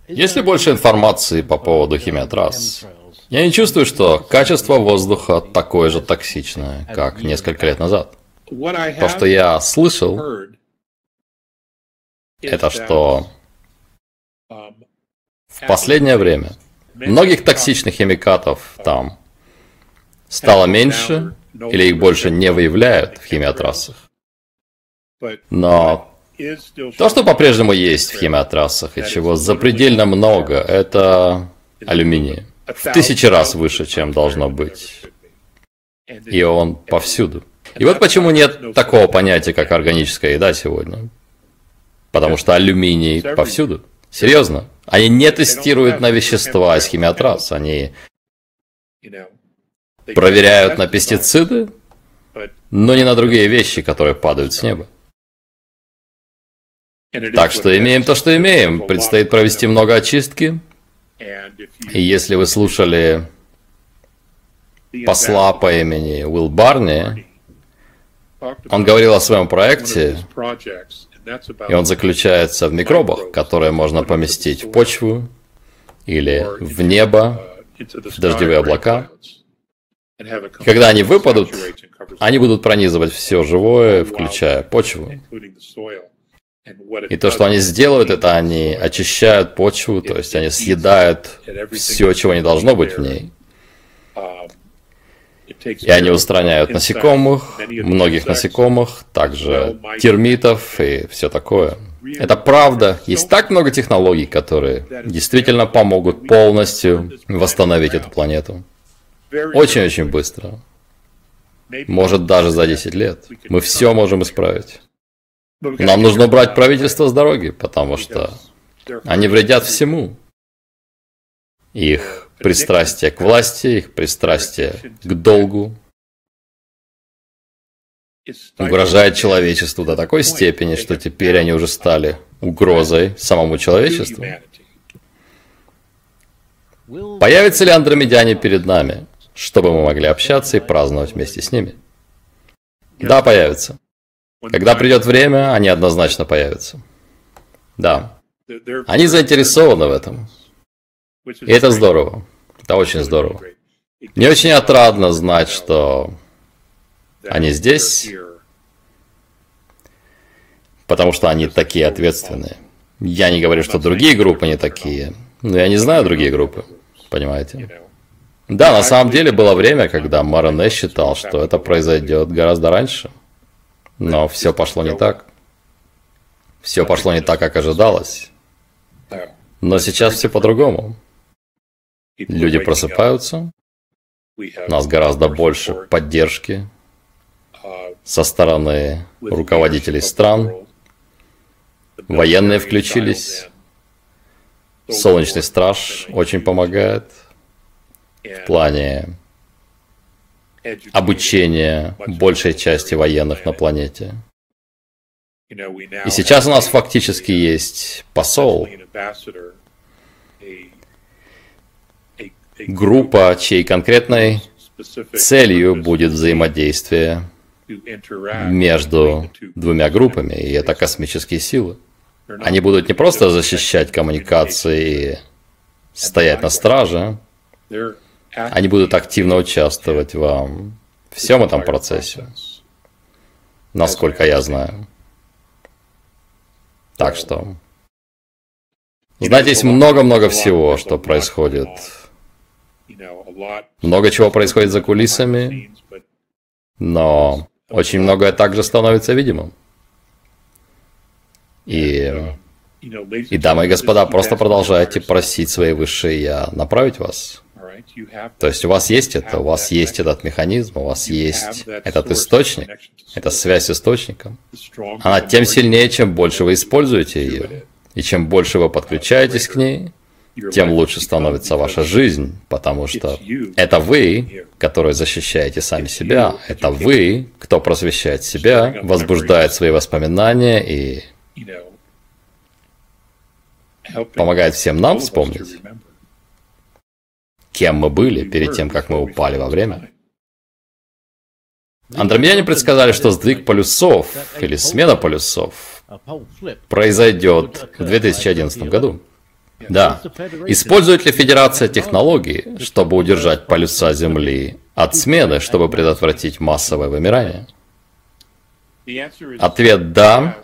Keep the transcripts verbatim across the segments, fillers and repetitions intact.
Есть ли больше информации по поводу химиотрасс? Я не чувствую, что качество воздуха такое же токсичное, как несколько лет назад. То, что я слышал, это что в последнее время многих токсичных химикатов там стало меньше, или их больше не выявляют в химиотрассах. Но то, что по-прежнему есть в химиотрассах, и чего запредельно много, это алюминий. В тысячи раз выше, чем должно быть. И он повсюду. И вот почему нет такого понятия, как органическая еда сегодня. Потому что алюминий повсюду. Серьезно. Они не тестируют на вещества из химиотрасс. Они проверяют на пестициды, но не на другие вещи, которые падают с неба. Так что имеем то, что имеем. Предстоит провести много очистки. И если вы слушали посла по имени Уилл Барни, он говорил о своем проекте, и он заключается в микробах, которые можно поместить в почву или в небо, в дождевые облака. Когда они выпадут, они будут пронизывать все живое, включая почву. И то, что они сделают, это они очищают почву, то есть они съедают все, чего не должно быть в ней. И они устраняют насекомых, многих насекомых, также термитов и все такое. Это правда. Есть так много технологий, которые действительно помогут полностью восстановить эту планету. Очень-очень быстро. Может, даже за десять лет. Мы все можем исправить. Нам нужно убрать правительство с дороги, потому что они вредят всему. Их пристрастие к власти, их пристрастие к долгу угрожает человечеству до такой степени, что теперь они уже стали угрозой самому человечеству. Появятся ли андромедяне перед нами, чтобы мы могли общаться и праздновать вместе с ними? Да, появятся. Когда придет время, они однозначно появятся. Да. Они заинтересованы в этом. И это здорово. Это очень здорово. Мне очень отрадно знать, что они здесь, потому что они такие ответственные. Я не говорю, что другие группы не такие, но я не знаю другие группы, понимаете? Да, на самом деле было время, когда Марене считал, что это произойдет гораздо раньше. Но все пошло не так. Все пошло не так, как ожидалось. Но сейчас все по-другому. Люди просыпаются. У нас гораздо больше поддержки со стороны руководителей стран. Военные включились. Солнечный страж очень помогает в плане обучения большей части военных на планете. И сейчас у нас фактически есть посол, группа, чьей конкретной целью будет взаимодействие между двумя группами, и это космические силы. Они будут не просто защищать коммуникации и стоять на страже, они будут активно участвовать во всем этом процессе, насколько я знаю. Так что, знаете, есть много-много всего, что происходит. Много чего происходит за кулисами, но очень многое также становится видимым. И, и дамы и господа, просто продолжайте просить свои высшие «Я» направить вас. То есть у вас есть это, у вас есть этот механизм, у вас есть этот источник, эта связь с источником. Она тем сильнее, чем больше вы используете ее. И чем больше вы подключаетесь к ней, тем лучше становится ваша жизнь, потому что это вы, которые защищаете сами себя, это вы, кто просвещает себя, возбуждает свои воспоминания и помогает всем нам вспомнить, кем мы были перед тем, как мы упали во время. Андромедяне предсказали, что сдвиг полюсов или смена полюсов произойдет в две тысячи одиннадцатом году. Да. Использует ли Федерация технологии, чтобы удержать полюса Земли от смены, чтобы предотвратить массовое вымирание? Ответ «да».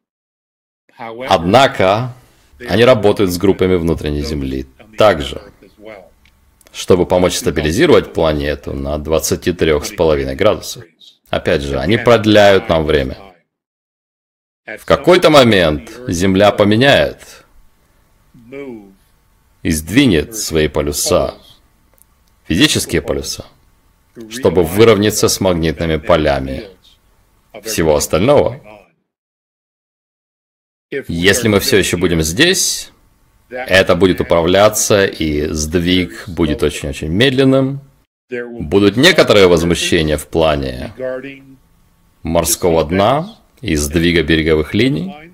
Однако, они работают с группами внутренней Земли также, чтобы помочь стабилизировать планету на двадцати трёх с половиной градусах. Опять же, они продляют нам время. В какой-то момент Земля поменяет и сдвинет свои полюса, физические полюса, чтобы выровняться с магнитными полями всего остального. Если мы все еще будем здесь, это будет управляться, и сдвиг будет очень-очень медленным. Будут некоторые возмущения в плане морского дна и сдвига береговых линий.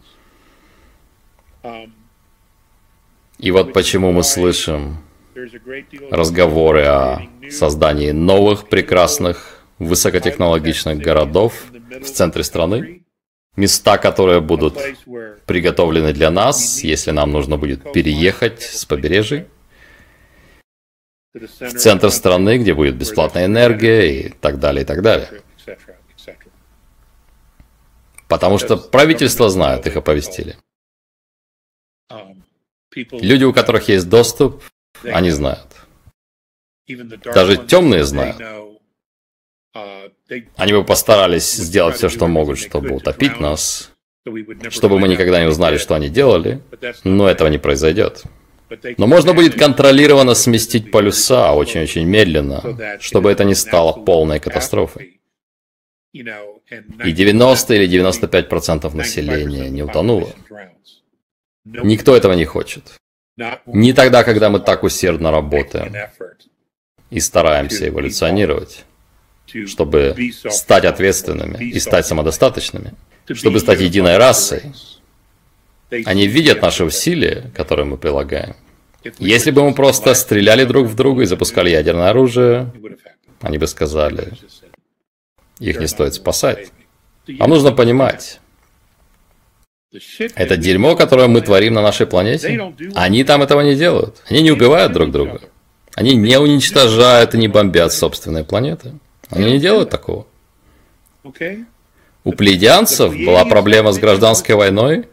И вот почему мы слышим разговоры о создании новых прекрасных высокотехнологичных городов в центре страны. Места, которые будут приготовлены для нас, если нам нужно будет переехать с побережья в центр страны, где будет бесплатная энергия и так далее, и так далее. Потому что правительство знает, их оповестили. Люди, у которых есть доступ, они знают. Даже темные знают. Они бы постарались сделать все, что могут, чтобы утопить нас, чтобы мы никогда не узнали, что они делали, но этого не произойдет. Но можно будет контролированно сместить полюса очень-очень медленно, чтобы это не стало полной катастрофой. И девяносто или девяносто пять процентов населения не утонуло. Никто этого не хочет. Не тогда, когда мы так усердно работаем и стараемся эволюционировать, чтобы стать ответственными и стать самодостаточными, чтобы стать единой расой. Они видят наши усилия, которые мы прилагаем. Если бы мы просто стреляли друг в друга и запускали ядерное оружие, они бы сказали, их не стоит спасать. А нужно понимать, это дерьмо, которое мы творим на нашей планете, они там этого не делают. Они не убивают друг друга. Они не уничтожают и не бомбят собственные планеты. Они не делают такого. У плеядианцев была проблема с гражданской войной.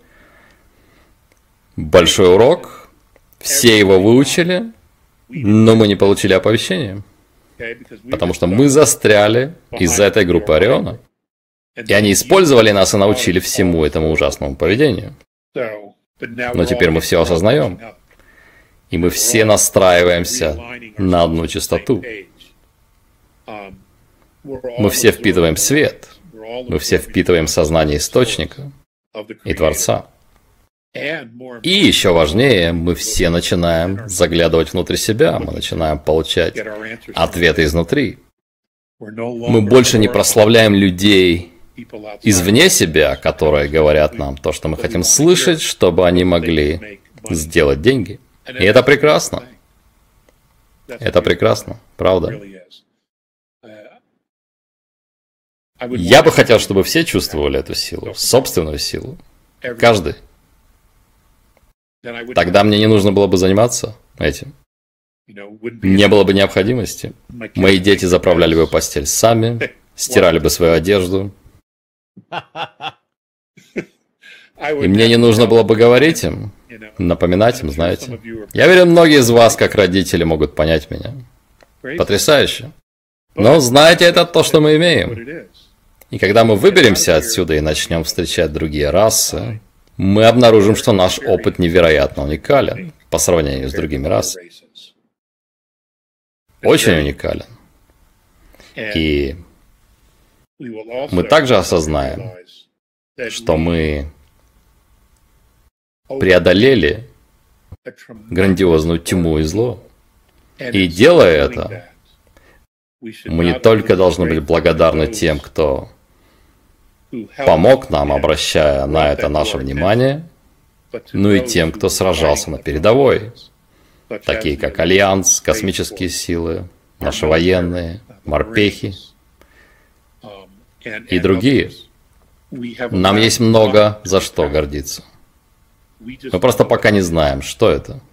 Большой урок. Все его выучили, но мы не получили оповещения. Потому что мы застряли из-за этой группы Ориона. И они использовали нас и научили всему этому ужасному поведению. Но теперь мы все осознаем. И мы все настраиваемся на одну частоту. Мы все впитываем свет. Мы все впитываем сознание Источника и Творца. И еще важнее, мы все начинаем заглядывать внутрь себя. Мы начинаем получать ответы изнутри. Мы больше не прославляем людей извне себя, которые говорят нам то, что мы хотим слышать, чтобы они могли сделать деньги. И это прекрасно. Это прекрасно, правда. Я бы хотел, чтобы все чувствовали эту силу, собственную силу. Каждый. Тогда мне не нужно было бы заниматься этим. Не было бы необходимости. Мои дети заправляли бы постель сами, стирали бы свою одежду. И мне не нужно было бы говорить им, напоминать им, знаете. Я уверен, многие из вас, как родители, могут понять меня. Потрясающе. Но знаете, это то, что мы имеем. И когда мы выберемся отсюда и начнем встречать другие расы, мы обнаружим, что наш опыт невероятно уникален по сравнению с другими расами. Очень уникален. И мы также осознаем, что мы преодолели грандиозную тьму и зло. И делая это, мы не только должны быть благодарны тем, кто помог нам, обращая на это наше внимание, но и тем, кто сражался на передовой, такие как Альянс, космические силы, наши военные, морпехи и другие. Нам есть много за что гордиться. Мы просто пока не знаем, что это.